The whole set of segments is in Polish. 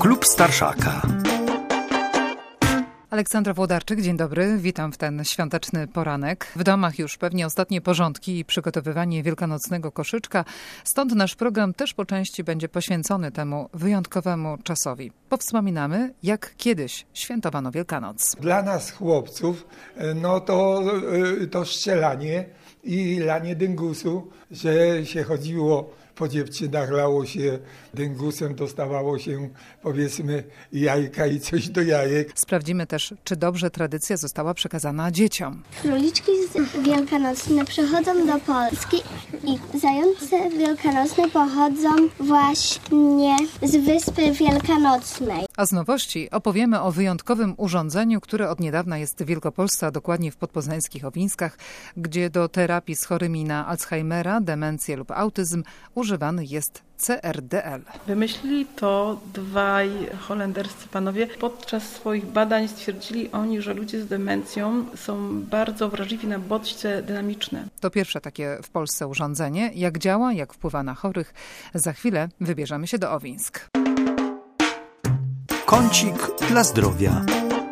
Klub Starszaka. Aleksandra Włodarczyk, dzień dobry. Witam w ten świąteczny poranek. W domach już pewnie ostatnie porządki i przygotowywanie wielkanocnego koszyczka. Stąd nasz program też po części będzie poświęcony temu wyjątkowemu czasowi. Powspominamy, jak kiedyś świętowano Wielkanoc. Dla nas chłopców, to strzelanie i lanie dyngusu, że się chodziło po dziewczynach, lało się dyngusem, dostawało się, powiedzmy, jajka i coś do jajek. Sprawdzimy też, czy dobrze tradycja została przekazana dzieciom. Króliczki wielkanocne przychodzą do Polski i zające wielkanocne pochodzą właśnie z Wyspy Wielkanocnej. A z nowości opowiemy o wyjątkowym urządzeniu, które od niedawna jest w Wielkopolsce, a dokładnie w podpoznańskich Owińskach, gdzie do terapii z chorymi na Alzheimera, demencję lub autyzm używany jest CRDL. Wymyślili to dwaj holenderscy panowie. Podczas swoich badań stwierdzili oni, że ludzie z demencją są bardzo wrażliwi na bodźce dynamiczne. To pierwsze takie w Polsce urządzenie. Jak działa, jak wpływa na chorych? Za chwilę wybierzemy się do Owińsk. Kącik dla zdrowia.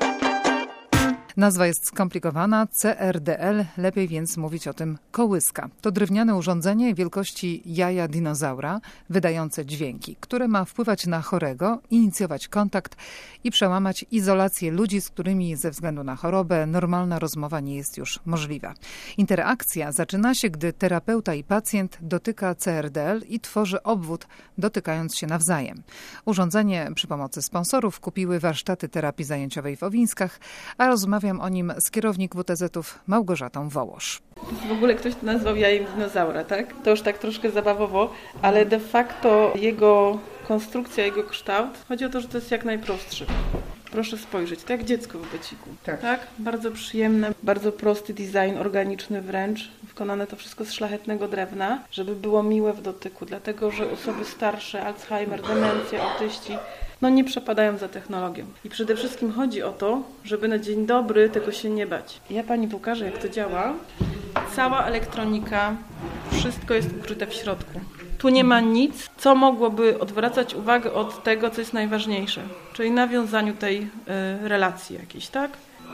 Nazwa jest skomplikowana, CRDL, lepiej więc mówić o tym kołyska. To drewniane urządzenie wielkości jaja dinozaura, wydające dźwięki, które ma wpływać na chorego, inicjować kontakt i przełamać izolację ludzi, z którymi ze względu na chorobę normalna rozmowa nie jest już możliwa. Interakcja zaczyna się, gdy terapeuta i pacjent dotyka CRDL i tworzy obwód, dotykając się nawzajem. Urządzenie przy pomocy sponsorów kupiły warsztaty terapii zajęciowej w Owińskach, a rozmawiam o nim z kierownik WTZ-ów Małgorzatą Wołosz. W ogóle ktoś to nazwał jajem dinozaura, tak? To już tak troszkę zabawowo, ale de facto jego konstrukcja, jego kształt, chodzi o to, że to jest jak najprostszy. Proszę spojrzeć, tak jak dziecko w beciku. Tak? Bardzo przyjemne, bardzo prosty design, organiczny wręcz. Wykonane to wszystko z szlachetnego drewna, żeby było miłe w dotyku, dlatego że osoby starsze, Alzheimer, demencja, autyści, nie przepadają za technologią. I przede wszystkim chodzi o to, żeby na dzień dobry tego się nie bać. Ja pani pokażę, jak to działa. Cała elektronika, wszystko jest ukryte w środku. Tu nie ma nic, co mogłoby odwracać uwagę od tego, co jest najważniejsze, czyli nawiązaniu tej relacji jakiejś, tak?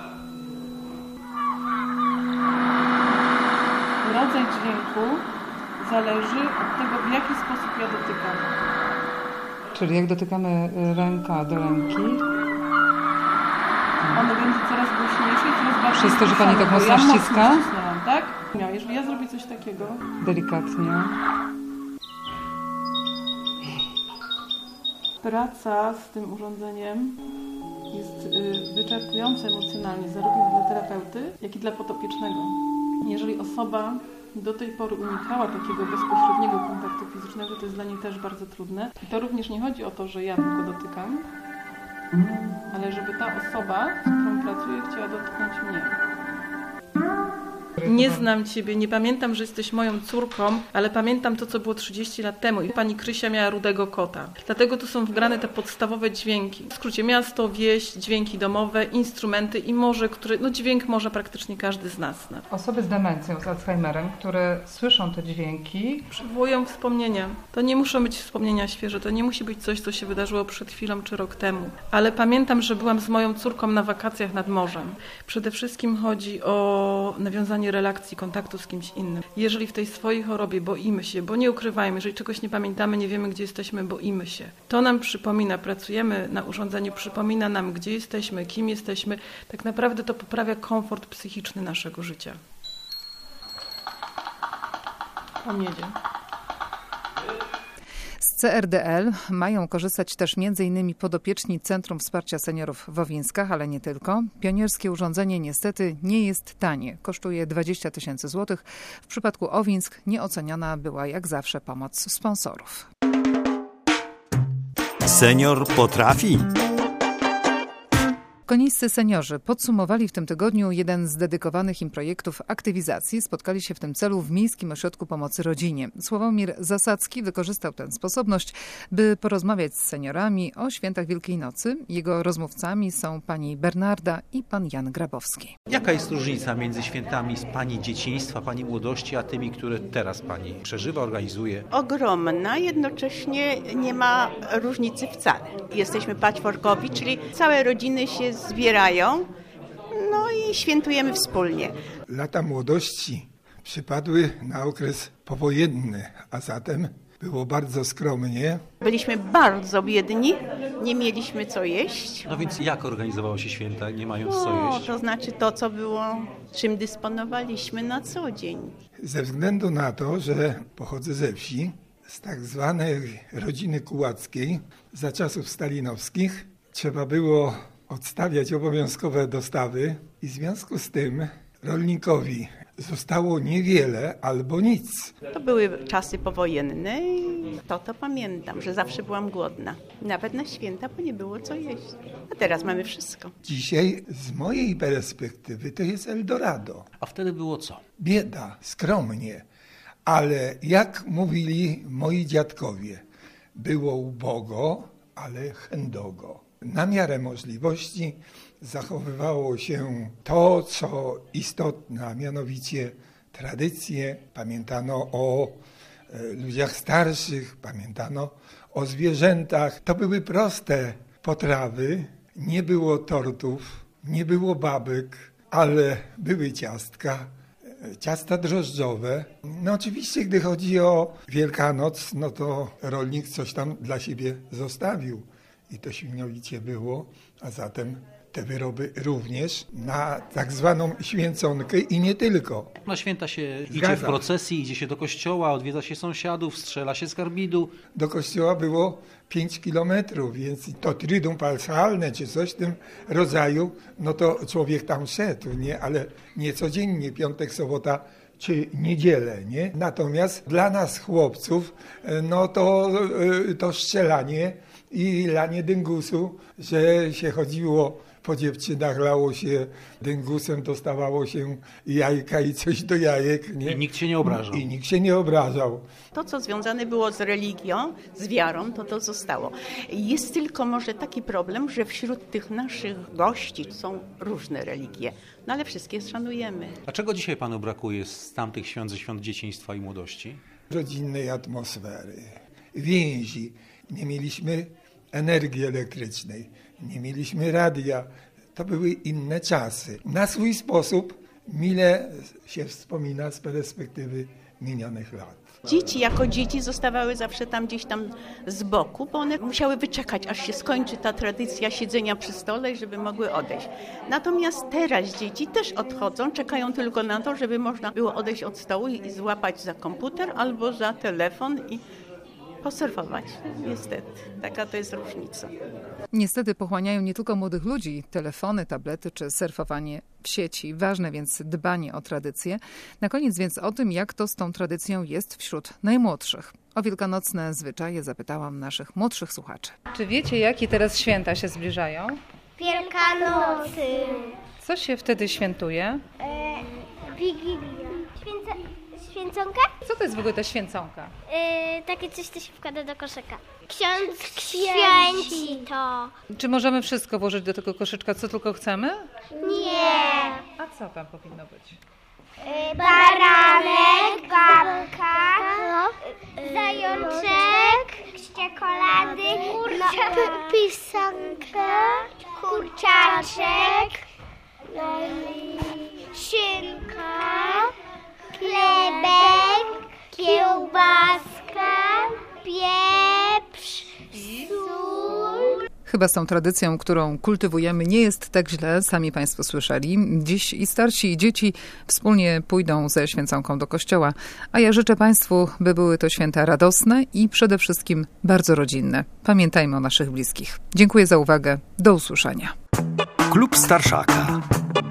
Rodzaj dźwięku zależy od tego, w jaki sposób ja dotykam. Czyli jak dotykamy ręka do ręki, ono będzie coraz głośniejsze i coraz bardziej... Przez to, że pani tak mocno ściska? Mocno, tak? Jeżeli ja zrobię coś takiego... Delikatnie. Praca z tym urządzeniem jest wyczerpująca emocjonalnie, zarówno dla terapeuty, jak i dla podopiecznego. Jeżeli osoba do tej pory unikała takiego bezpośredniego kontaktu fizycznego, to jest dla niej też bardzo trudne. I to również nie chodzi o to, że ja tylko dotykam, ale żeby ta osoba, z którą pracuję, chciała dotknąć mnie. Nie znam ciebie, nie pamiętam, że jesteś moją córką, ale pamiętam to, co było 30 lat temu i pani Krysia miała rudego kota. Dlatego tu są wgrane te podstawowe dźwięki. W skrócie miasto, wieś, dźwięki domowe, instrumenty i morze, dźwięk może praktycznie każdy z nas zna. Osoby z demencją, z Alzheimerem, które słyszą te dźwięki, przywołują wspomnienia. To nie muszą być wspomnienia świeże, to nie musi być coś, co się wydarzyło przed chwilą czy rok temu. Ale pamiętam, że byłam z moją córką na wakacjach nad morzem. Przede wszystkim chodzi o nawiązanie relacji, kontaktu z kimś innym. Jeżeli w tej swojej chorobie boimy się, bo nie ukrywajmy, jeżeli czegoś nie pamiętamy, nie wiemy, gdzie jesteśmy, boimy się. To nam przypomina, pracujemy na urządzeniu, przypomina nam, gdzie jesteśmy, kim jesteśmy. Tak naprawdę to poprawia komfort psychiczny naszego życia. On jedzie. Z CRDL mają korzystać też m.in. podopieczni Centrum Wsparcia Seniorów w Owińskach, ale nie tylko. Pionierskie urządzenie niestety nie jest tanie. Kosztuje 20 000 złotych. W przypadku Owińsk nieoceniona była jak zawsze pomoc sponsorów. Senior potrafi. Konieńscy seniorzy podsumowali w tym tygodniu jeden z dedykowanych im projektów aktywizacji. Spotkali się w tym celu w Miejskim Ośrodku Pomocy Rodzinie. Sławomir Zasadzki wykorzystał tę sposobność, by porozmawiać z seniorami o świętach Wielkiej Nocy. Jego rozmówcami są pani Bernarda i pan Jan Grabowski. Jaka jest różnica między świętami z pani dzieciństwa, pani młodości, a tymi, które teraz pani przeżywa, organizuje? Ogromna, jednocześnie nie ma różnicy wcale. Jesteśmy patchworkowi, czyli całe rodziny się zbierają, no i świętujemy wspólnie. Lata młodości przypadły na okres powojenny, a zatem było bardzo skromnie. Byliśmy bardzo biedni, nie mieliśmy co jeść. No więc jak organizowało się święta, nie mając co jeść? To znaczy to, co było, czym dysponowaliśmy na co dzień. Ze względu na to, że pochodzę ze wsi, z tak zwanej rodziny kułackiej, za czasów stalinowskich, trzeba było odstawiać obowiązkowe dostawy i w związku z tym rolnikowi zostało niewiele albo nic. To były czasy powojenne i to pamiętam, że zawsze byłam głodna. Nawet na święta, bo nie było co jeść. A teraz mamy wszystko. Dzisiaj z mojej perspektywy to jest Eldorado. A wtedy było co? Bieda, skromnie, ale jak mówili moi dziadkowie, było ubogo, ale chędogo. Na miarę możliwości zachowywało się to, co istotne, a mianowicie tradycje. Pamiętano o ludziach starszych, pamiętano o zwierzętach. To były proste potrawy, nie było tortów, nie było babek, ale były ciastka, ciasta drożdżowe. No oczywiście, gdy chodzi o Wielkanoc, no to rolnik coś tam dla siebie zostawił. I to świnowicie było, a zatem te wyroby również na tak zwaną święconkę i nie tylko. Na święta się idzie w procesji, idzie się do kościoła, odwiedza się sąsiadów, strzela się z karbidu. Do kościoła było 5 kilometrów, więc to triduum paschalne czy coś w tym rodzaju, no to człowiek tam szedł, nie? Ale nie codziennie, piątek, sobota czy niedzielę, nie? Natomiast dla nas chłopców, no to strzelanie i lanie dyngusu, że się chodziło po dziewczynach, lało się dyngusem, dostawało się jajka i coś do jajek. Nie? I nikt się nie obrażał. I nikt się nie obrażał. To, co związane było z religią, z wiarą, to zostało. Jest tylko może taki problem, że wśród tych naszych gości są różne religie, no ale wszystkie szanujemy. A czego dzisiaj panu brakuje z tamtych świąt, ze świąt dzieciństwa i młodości? Rodzinnej atmosfery, więzi. Nie mieliśmy energii elektrycznej, nie mieliśmy radia. To były inne czasy. Na swój sposób mile się wspomina z perspektywy minionych lat. Dzieci jako dzieci zostawały zawsze tam gdzieś tam z boku, bo one musiały wyczekać, aż się skończy ta tradycja siedzenia przy stole, żeby mogły odejść. Natomiast teraz dzieci też odchodzą, czekają tylko na to, żeby można było odejść od stołu i złapać za komputer albo za telefon i posurfować. Niestety, taka to jest różnica. Niestety pochłaniają nie tylko młodych ludzi telefony, tablety czy surfowanie w sieci. Ważne więc dbanie o tradycję. Na koniec więc o tym, jak to z tą tradycją jest wśród najmłodszych. O wielkanocne zwyczaje zapytałam naszych młodszych słuchaczy. Czy wiecie, jakie teraz święta się zbliżają? Wielkanocy. Co się wtedy świętuje? Wigilia. Święconka? Co to jest w ogóle ta święconka? Takie coś, co się wkłada do koszyka. Ksiądz święci to. Czy możemy wszystko włożyć do tego koszyczka, co tylko chcemy? Nie. A co tam powinno być? Baranek, babka, zajączek, czekolady, pisanka, kurczaczek, szynka, chlebek, kiełbaska, pieprz, sól. Chyba z tą tradycją, którą kultywujemy, nie jest tak źle, sami Państwo słyszeli. Dziś i starsi, i dzieci wspólnie pójdą ze święconką do kościoła, a ja życzę Państwu, by były to święta radosne i przede wszystkim bardzo rodzinne. Pamiętajmy o naszych bliskich. Dziękuję za uwagę. Do usłyszenia. Klub Starszaka.